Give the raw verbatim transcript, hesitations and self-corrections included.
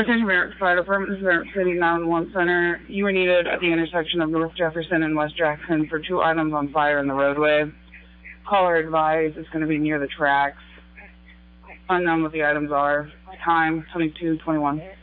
Attention Merritt Fire Department, this is Merritt City nine one one Center. You were needed at the intersection of North Jefferson and West Jackson for two items on fire in the roadway. Caller advised it's going to be near the tracks. Unknown what the items are. Time, twenty-two twenty-one.